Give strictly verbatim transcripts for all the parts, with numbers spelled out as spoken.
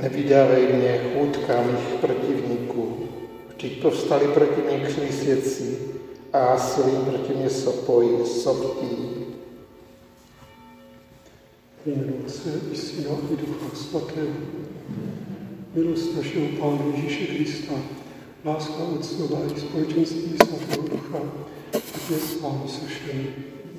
Nevydávej mě chůdkám mých protivníků. Vždyť povstali proti mě křiví svědci a silí proti mě sopojí, soptí. V jménu Otce i Syna i Ducha Svatého. Milost našeho Pána Ježíše Krista, láska Otcova i společenství Svatého Ducha, ať je s vámi se všemi.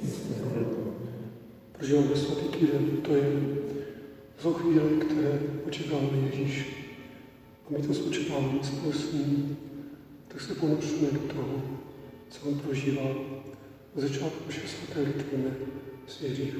Prožíváme svatý týden, to je zo chvíle, které očekáváme Ježíš. A my to s očekáváním spolu s ním, tak se ponoříme do toho, co on prožívá. Na začátku naše svaté liturgie z Jiřího.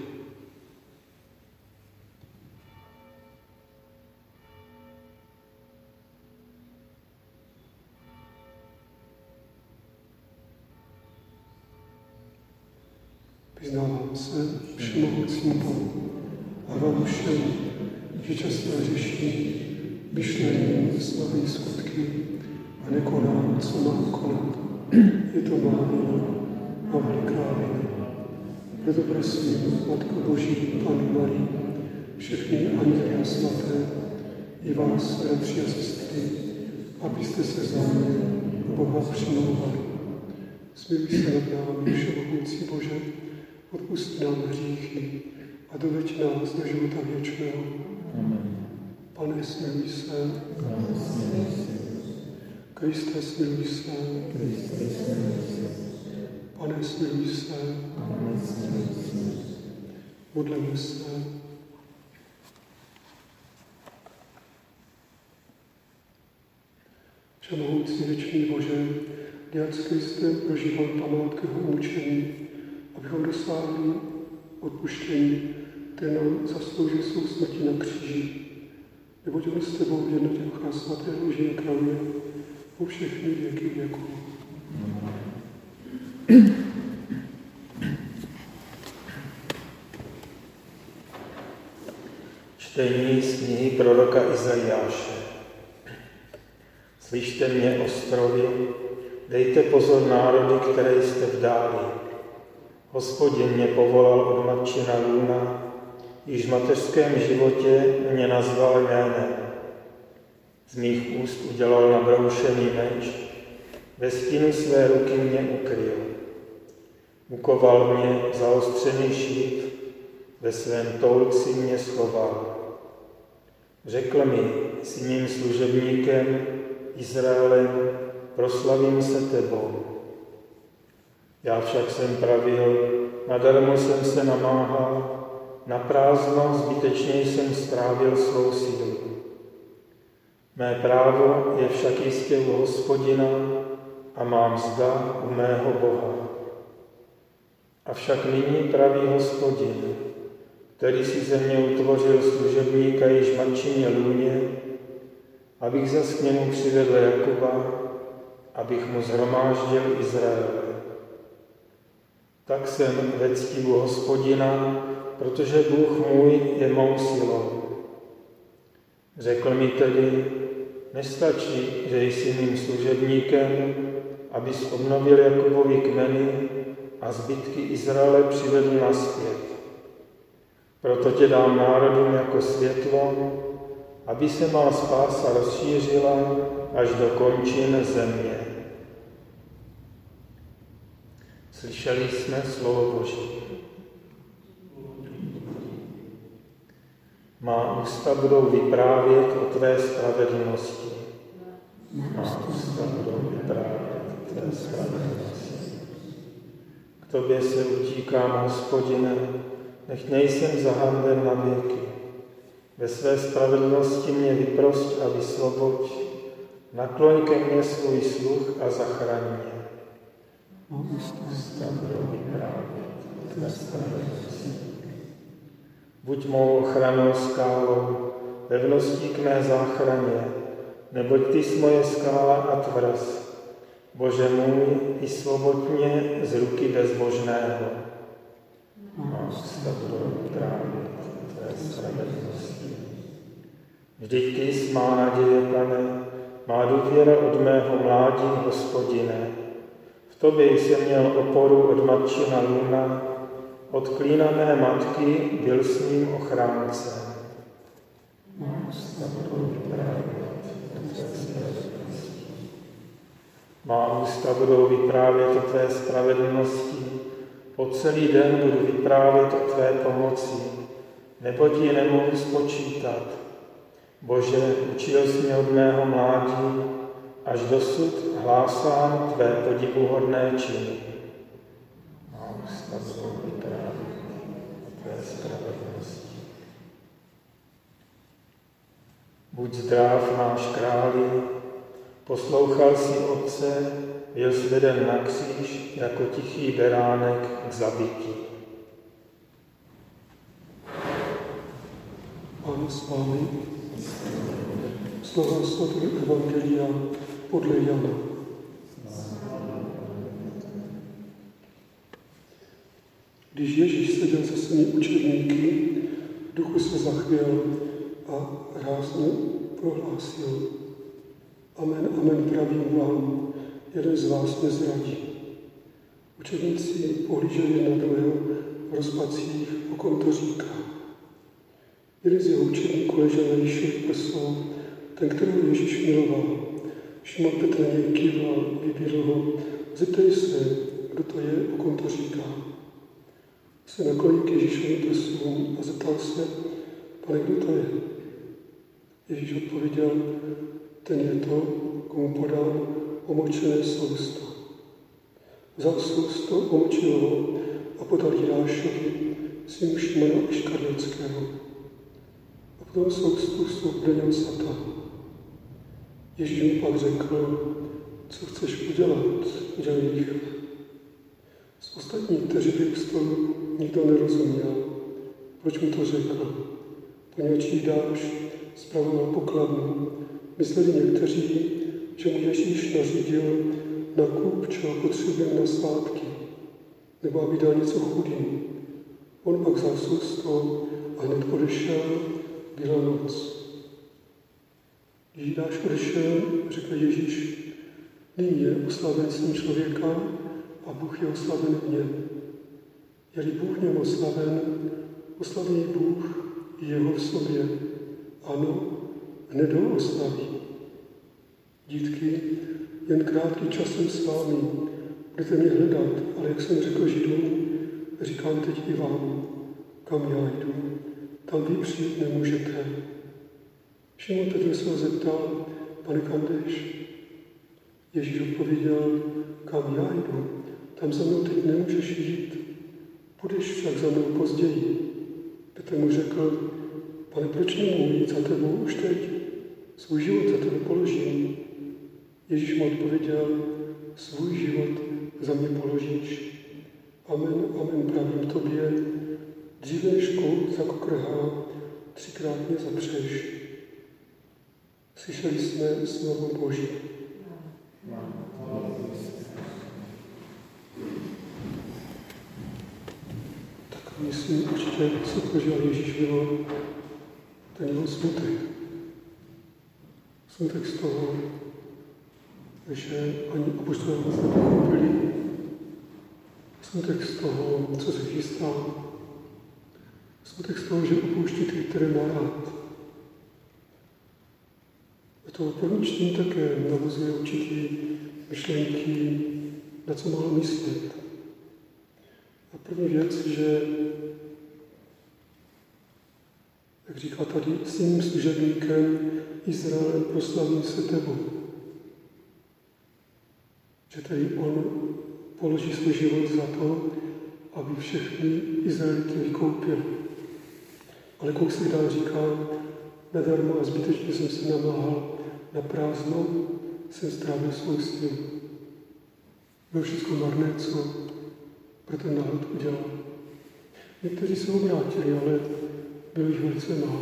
Vyznávám se všemohoucím Bohu a vám všem, že často řeší myšlení, slovy, skutky a nekonám, co mám konat. Je to má vina a veliká vina. Proto prosím, Matko Boží, Pannu Marii, všechny anděly a svaté, i vás, bratři a sestry, abyste se za mě Boha přimlouvali. Smiluj se nad námi, všemohoucí Bože, odpusť nám hříchy a doveď nás do života věčného. Amen. Pane, smiluj se. Kriste, smiluj se. Pane, smiluj se. Modleme se. Všemohoucí věčný Bože, dělat s Kristem prožíval památku jeho mučení, abychom dosáhli odpuštění, které nám zaslouží svou smrti na kříži. Neboť on s tebou v jednotě Ducha Svatého žije králově po všechny věky věků. Čtení z knihy proroka Izajáše. Slyšte mě, ostrovy, dejte pozor národy, které jste vdáli. Hospodin mě povolal od matčina lůna, již v mateřském životě mě nazval jménem. Z mých úst udělal nabroušený meč, ve stínu své ruky mě ukryl. Ukoval mě zaostřený šíp, ve svém toulci mě schoval. Řekl mi, jsi mým služebníkem, Izraelem, proslavím se tebou. Já však jsem pravil, nadarmo jsem se namáhal, na prázdno zbytečně jsem strávil svou sílu. Mé právo je však jistě u Hospodina a mám mzda u mého Boha. Avšak nyní praví Hospodin, který si ze mě utvořil služebníka již v matčině lůně, abych zas k němu přivedl Jakuba, abych mu shromáždil Izraele. Tak jsem ve ctivu Hospodina, protože Bůh můj je mou silou. Řekl mi tedy, nestačí, že jsi mým služebníkem, abys obnovil Jakubovi kmeny a zbytky Izraele přivedl nazpět. Proto tě dám národům jako světlo, aby se má spása rozšířila až do končin země. Slyšeli jsme slovo Boží. Má ústa budou vyprávět o tvé spravedlnosti. Má ústa budou vyprávět o tvé spravedlnosti. K tobě se utíkám, Hospodine, nech nejsem zahanben na věky. Ve své spravedlnosti mě vyprost a vysvoboď, nakloň ke mně svůj sluch a zachraň mě. Ústa budou vyprávět o tvé spravedlnosti. Buď mou ochranou skálou, pevností k mé záchraně, neboť ty jsi moje skála a tvrz. Bože můj, vysvoboď mě z ruky bezbožného. Má ústa budou vyprávět o tvé spravedlnosti. Vždyť ty jsi má naděje, Pane, má důvěra od mého mládí, Hospodine. V tobě jsem měl oporu od matčina lůna, od klína mé matky byl s ním ochráncem. ústa budou vyprávět o tvé spravedlnosti. Má ústa budou vyprávět o tvé spravedlnosti, po celý den budu vyprávět o tvé pomoci, neboť ji nemohu spočítat. Bože, učil jsi mě od mého mládí, až dosud hlásám tvé podivuhodné činy. Má ústa budou vyprávět o tvé spravedlnosti. Buď zdrav, náš králi, poslouchal jsi Otce, byl sveden na kříž jako tichý beránek k zabití. Pán s vámi, slova svatého Evangelia podle Jana. Když Ježíš seděl se svými učedníky, v duchu se zachvěl a rázně prohlásil: Amen, amen, pravím vám, jeden z vás nezradí. Učedníci pohlíželi jeden na druhého v rozpacích, o kom to říká. Jeden z jeho učedníků ležel na Ježíšových prsou, ten, kterého Ježíš miloval. Šimon Petr na něj kývl a vybídl ho: Zeptej se, kdo to je, o kom to říká. Se naklonil k Ježíšovým prsům a zeptal se: Pane, kdo to je? Ježíš odpověděl: Ten je to, komu podal omočené sousto. Vzal sousto, omočil ho a podal Jidášovi, synu Šimona Iškariotského. A potom soustu vstoupil do něho Satan. Ježíš mu pak řekl: Co chceš udělat, udělej rychle. Z ostatních, kteří byli u stolu, nikdo nerozuměl, proč mu to řekl. Poněvadž Jidáš spravoval pokladnu, mysleli někteří, že mu Ježíš nařídil nakup, čeho potřebujeme na svátky, nebo aby dal něco chudým. On pak vzal sousto a hned odešel, byla noc. Když Jidáš odešel, řekl Ježíš: Nyní je oslaven syn člověka a Bůh je oslaven v něm. Je-li Bůh v něm oslaven, oslaví Bůh i jeho v sobě. Ano, hned ho oslaví. Dítky, jen krátký čas jsem s vámi, budete mě hledat, ale jak jsem řekl Židům, říkám teď i vám, kam já jdu, tam vy přijít nemůžete. Šimon Petr se ho zeptal: Pane, kam jdeš? Ježíš odpověděl: Kam já jdu, tam za mnou teď nemůžeš jít, půjdeš však za mnou později. Petr mu řekl: Pane, proč nemohu jít za tebou už teď? Svůj život za tebe položím. Ježíš mu odpověděl: Svůj život za mě položíš. Amen, amen, pravím tobě, dříve než kout zakokrhá, třikrát mě zapřeš. Slyšeli jsme slovo Boží. Tak myslím určitě, co prožil Ježíš, bylo ten jeho smutek. Smutek z toho, že ani apoštolé moc nepochopili. Smutek z toho, co se chystá. Smutek z toho, že opouští ty, které má rád. A to první čtení také navozuje určitý myšlenky, na co má myslet. A první věc, že, jak říká tady, svým služebníkem Izraelem proslavím se tebou. Že tady on položí svůj život za to, aby všechny Izraelity vykoupil. Ale kousek dál říká: nadarmo a zbytečně jsem se namáhal, na prázdno jsem strávil svou sílu. Bylo všechno marné, co pro ten národ udělal. Někteří se obrátili, ale bylo jich velice málo.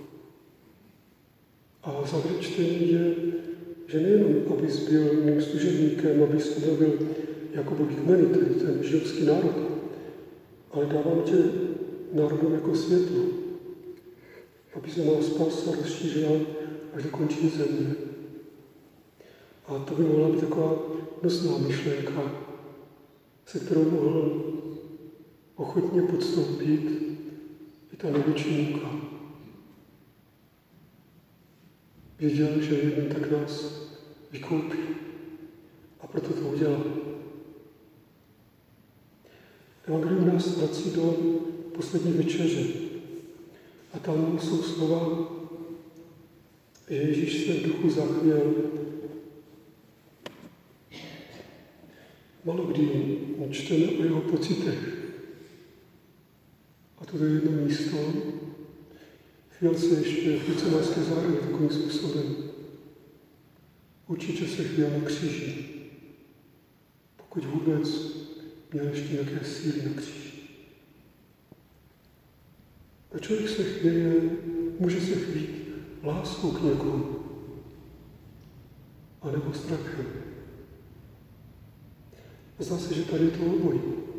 A závěr čtení je, že nejenom, abys byl mým služebníkem, abys udavil Jakubový kmeny, tedy ten židovský národ, ale dávám tě národům jako světlo, aby se má spása rozšířila až do končiny země. A to by mohla být taková nosná myšlenka, se kterou mohl ochotně podstoupit i ta největší muka. věděl, že jednou tak nás vykoupí. A proto to udělal. Evangelium nás vrací do poslední večeře. A tam jsou slova, že Ježíš se v duchu zachvěl. Malo kdy čteme o jeho pocitech. A toto je jedno místo. Chvěl se ještě v Gecemaneské zahradě takovým způsobem. Určitě se chvěl na kříži. Pokud vůbec měl ještě nějaké síly na kříži. A člověk se chvěje, může se chvít láskou k někomu, anebo strachem. Zdá se, že tady je to obojí.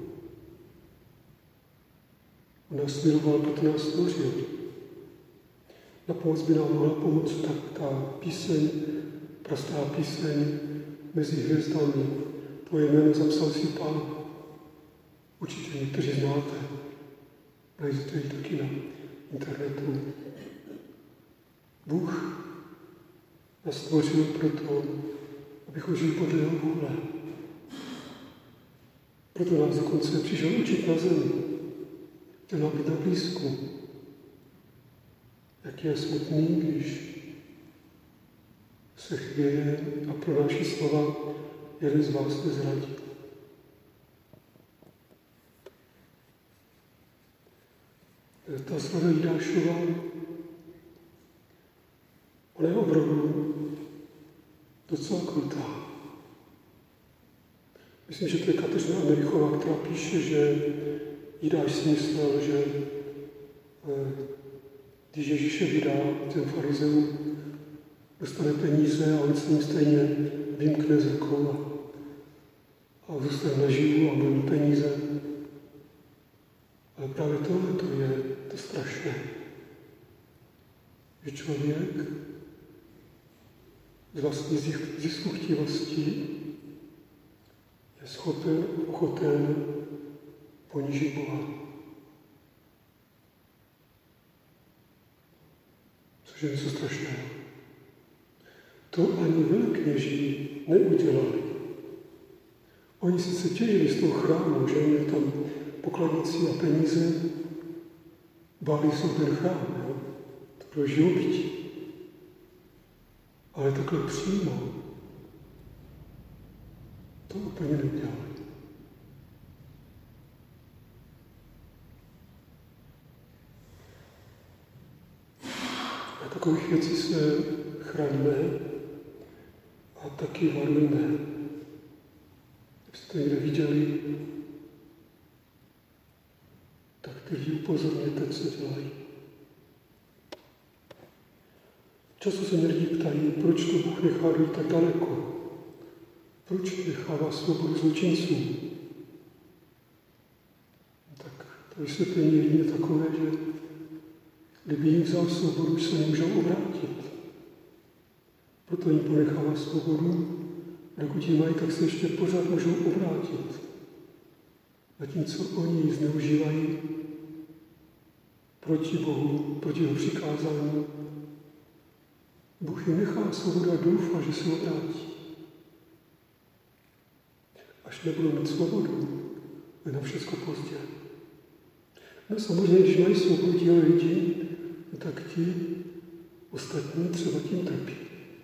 On nás miloval, proto nás stvořil. Na pomoc by nám mohla pomoct tak ta píseň, prostá píseň mezi hvězdami. Tvoje jméno zapsal si Pán. Určitě někteří znáte. Najdete ji taky na internetu. Bůh nás stvořil proto, abychom žili podle jeho vůle. Proto nás dokonce přišel učit na zemi. Chtěl nám být na blízku. Jak je smutný, když se chvěje a pronáší slova, jeden z vás nezradí. Ta slova Jidášova, ona je opravdu docela krutá. Myslím, že to je Kateřina Americhová, která píše, že Jidáš si myslel, že když Ježíše vydá těm farizeům, dostane peníze a on s ním stejně vymkne z rukou a, a zůstane naživu a bude mít peníze. Ale právě tohle to je to strašné. Že člověk z vlastní ziskuchtivostí je schopen, ochoten ponížit Boha. Což je něco strašného. To ani velekněží neudělali. Oni sice těžili z toho chrámu, že měli tam pokladnici a peníze, báli se o ten chrám, jo? To bylo živobytí. Ale takhle přímo to úplně neudělali. A takových věcí se chraňme a taky varujme. Kdybyste to někde viděli, tak ty lidi upozorněte, co dělají. Často se mě lidi ptají, proč to Bůh nechá dojít tak daleko. Proč nechává svobodu zločincům? Tak to vysvětlení je jedině takové, že kdyby jim vzal svobodu, se nemůžou obrátit. Proto jim ponechává svobodu, dokud ji mají, tak se ještě pořád můžou obrátit. Zatímco oni ji zneužívají proti Bohu, proti jeho přikázání, Bůh jim nechá svobodu a doufá, že se obrátí. Až nebudou mít svobodu, je na všechno pozdě. No samozřejmě, když mají svobodu dělat lidi, tak ti ostatní třeba tím trpí.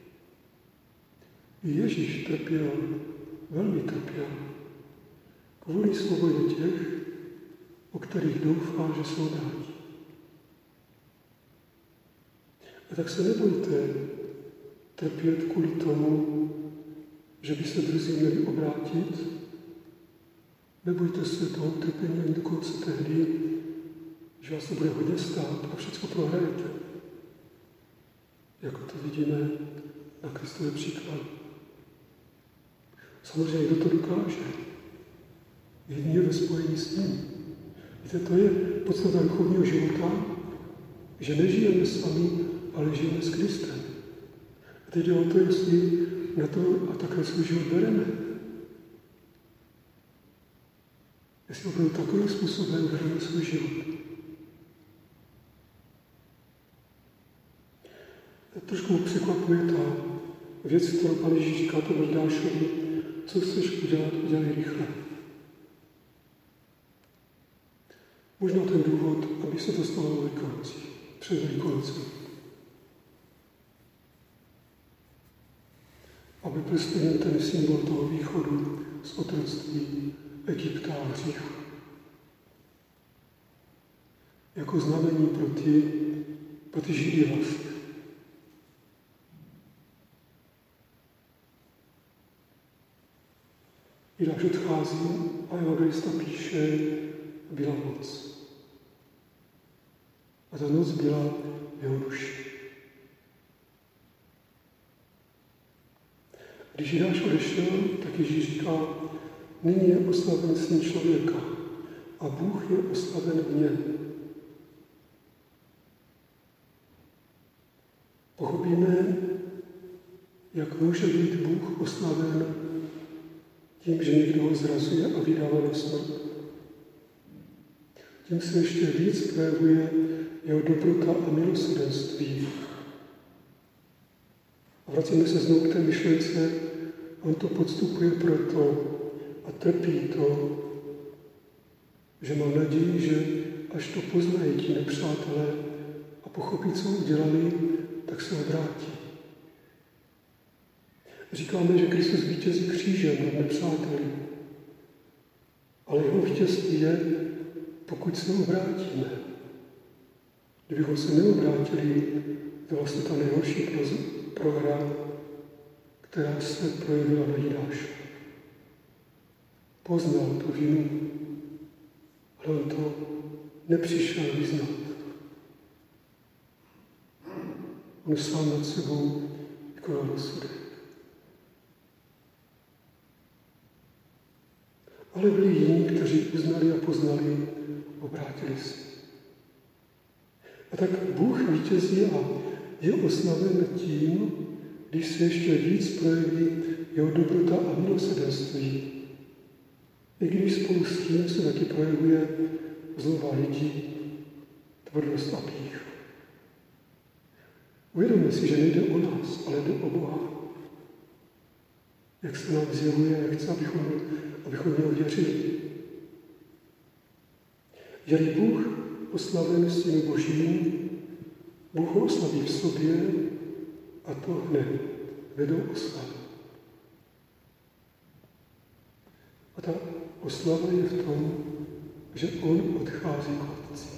I Ježíš trpěl, velmi trpěl, kvůli svobodě těch, o kterých doufá, že se obrátí. A tak se nebojte trpět kvůli tomu, že by se druzí měli obrátit. Nebojte se toho trpění ani dokonce tehdy, že vás to bude hodně stát a všechno prohrajete. Jako to vidíme na Kristově příkladu. Samozřejmě, kdo to dokáže, jedině ve spojení s ním. Víte, to je podstata duchovního života, že nežijeme sami, ale žijeme s Kristem. A teď jde o to, jestli na to a takhle svůj život bereme. Jestli opravdu takovým způsobem bereme svůj život. trošku překvapuje ta věc, kterou Pán Ježíš říká tomu Judášovi, co chceš udělat, udělej rychle. Možná ten důvod, aby se to stalo o Velikonoci, před Velikonocem. Aby byl splněn ten symbol toho východu z otroctví Egypta a hříchu. Jako znamení pro ty, pro ty Židy vlastně. Jidáš odchází a evangelista píše, byla noc. A ta noc byla v jeho duši. Když Jidáš odešel, tak Ježíš říká, nyní je oslaven Syn člověka a Bůh je oslaven v něm. Pochopíme, jak může být Bůh oslaven tím, že někdo ho zrazuje a vydává na smrt. Tím se ještě víc projevuje jeho dobrota a milosrdenství. A vracíme se znovu k té myšlence, on to podstupuje proto a trpí to, že mám naději, že až to poznají ti nepřátelé a pochopí, co udělali, tak se obrátí. Říkáme, že Kristus vítězí křížem nad nepřáteli. Ale jeho vítězství je, pokud se obrátíme. Kdybychom se neobrátili, to je vlastně ta nejhorší prohra, která se projevila na Jidáše. Poznal tu vinu, ale on to nepřišel vyznat. On sám nad sebou vykonal rozsudek. Ale byli jiní, kteří uznali a poznali, obrátili se. A tak Bůh vítězí a je oslaven tím, když se ještě víc projeví jeho dobrota a milosrdenství. I když spolu s tím se taky projevuje zloba lidí, tvrdost a pýcha. Uvědomme si, že nejde o nás, ale jde o Boha. Jak se nám zjevuje, jak chce, abychom, abychom něho věřili. Je-li Bůh oslaven Synu Božím, Bůh ho oslaví v sobě a to hned vedou oslavy. A ta oslava je v tom, že on odchází k Otci.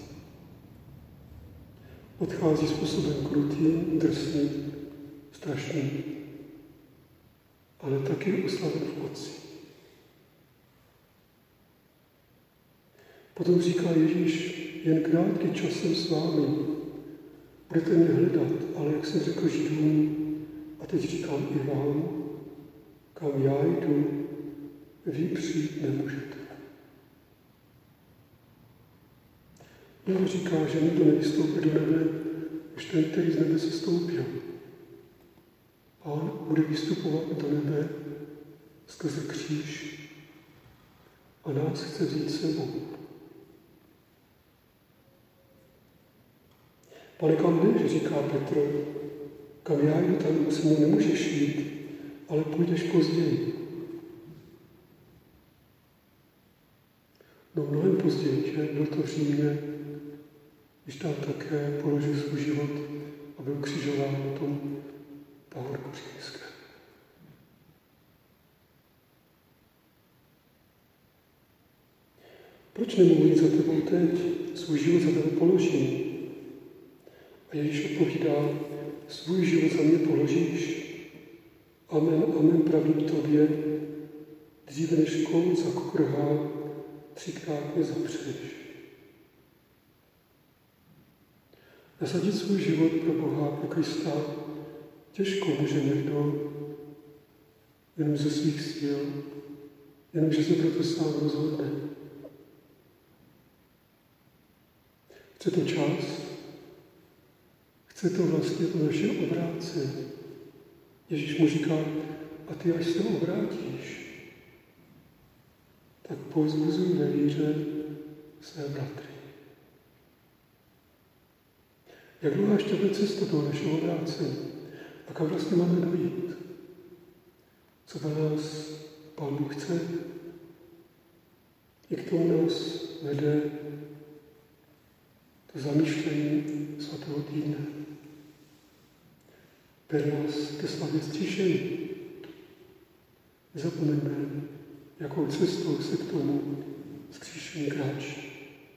Odchází způsobem krutým, drsným, strašným, ale taky oslaven v Otci. Potom říká Ježíš, jen krátký čas jsem s vámi, budete mě hledat, ale jak jsem řekl Židům, a teď říkám i vám, kam já jdu, vy přijít nemůžete. On říká, že nikdo nevystoupí do nebe, už ten, který z nebe se stoupil. Pán bude vystupovat do nebe skrze kříž a nás chce vzít sebou. Pane, kam jdeš, říká Petr, kam já jdu, tam se mnou nemůžeš jít, ale půjdeš později. No mnohem později, že byl to v Římě, když tam také položil svůj život a byl křižován na tom pahorku římském. Proč nemohu jít za tebou teď? Svůj život za tebe položím. A Ježíš odpovídá, svůj život za mě položíš. Amen, amen, pravím tobě, dříve než kout zakukrhá, třikrát mě zapřeš. Nasadit svůj život pro Boha, pro Krista, těžko může někdo jenom ze svých sil, jenom že se proto sám rozhodne. Chce to čas, chce to vlastně to naše obrácení. Ježíš mu říká, a ty až se obrátíš, tak povzbuzuj ve víře své bratry. Jak dlouhá ještě bude cesta toho našeho obrácení? A kam vlastně máme dojít? Co po nás Pán Bůh chce? I k tomu nás vede to zamýšlení svatého týdne. Vede nás ke slavě ztišení. Nezapomeňme, jakou cestou se k tomu vzkříšení kráčí.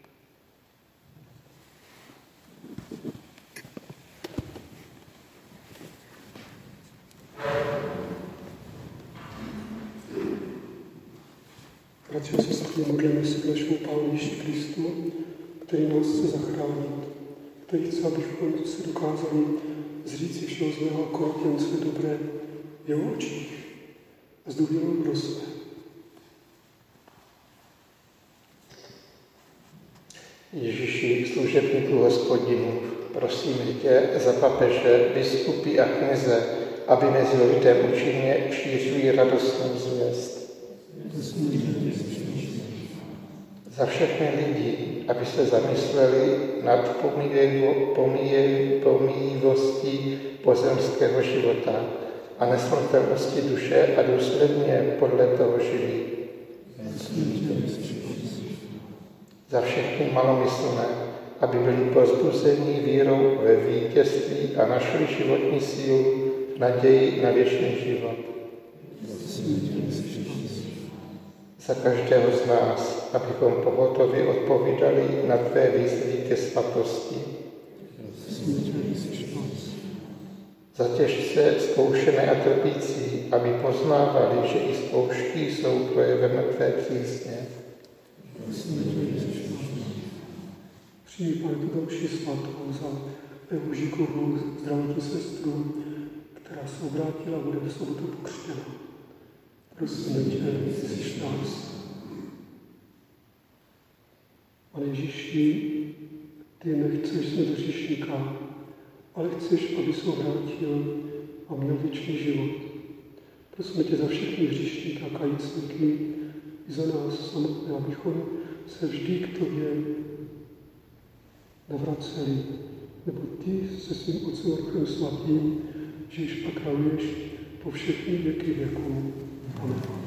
Bratři a sestry, modlíme se k našemu Pánu Ježíši Kristu, který nás chce zachránit, který chce, abychom se dokázali zříci všeho zlého a konat jen co je dobré v jeho očích a s důvěrou prosme. Ježíši, služebníku Hospodinu, prosíme tě za papeže, biskupy a kněze, aby mezi lidem účinně šířili radostnou zvěst. Za všechny lidi, aby se zamysleli nad pomíjivostí pozemského života a nesmrtelnosti duše a důsledně podle toho živí. Za všechny malomyslné, aby byli povzbuzeni vírou ve vítězství a našli životní sílu v naději na věčný život. Za každého z nás, abychom pohotově odpovídali na tvé výzvy ke svatosti. Za těžce zkoušené a trpící, aby poznávali, že i zkoušky jsou projevem tvé přízně. Přijmi, Pane, tu další svatou za Evu Žikovou, zdravotní sestru, která se obrátila a bude v sobotu pokřtěna. Prosíme tě, Ježíš nás. Pane Ježíši, ty nechceš jsme do hříšníka, ale chceš, aby se obrátil a měl věčný život. Prosíme tě za všechny hříšníky a kajícníky i za nás samotné, abychom se vždy k tobě navraceli, nebo ty se svým Otcem Duchem Svatým žiješ a králuješ po všechny věky věků. Amen.